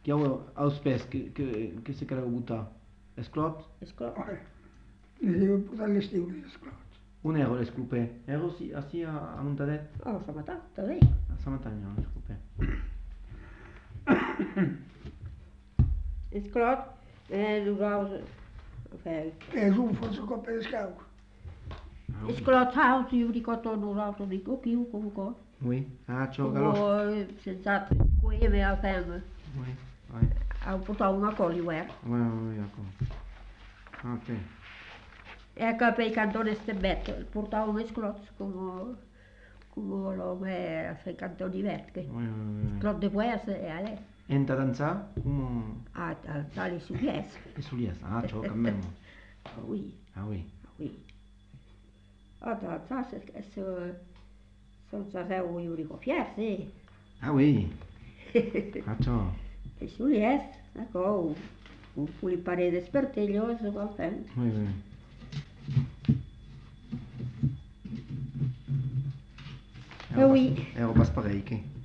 Qui a aus pes que se queda buta. Esclot? Esclot. Les heu posat l'estiu, les esclots. Un ero l'esclopé. Ero així a muntadet? Oh, s'ha matat, també. A sa muntanya, l'esclopé. Esclot, nosaltres... És un força cop d'escau. Esclot haus, io ricordo nosaltres dico chiu comunque. Oui. Ah, ciò galosh. Senza queve a femme. Oui. Oui. Ha portato una cosa, guarda. Oui, oui, d'accord. Ok. E che per i cantoni ste bette, portava un esclot come l'uomo a fare cantoni vecchi. Oui, oui. Esclot de Bues e a lei. Enta danza? Come? Ah, tale su Bues. E sulies. Ah, ciò cambiamo. Oui, Ah, oui. oui. Ah, ça, senza se io dico fiarsi. Ah, oui. Ah, ciò. E su Bues, ecco, un pulipare di spertiglioso, va bene. Oui, oui. Oui. Ero pas pareil, che?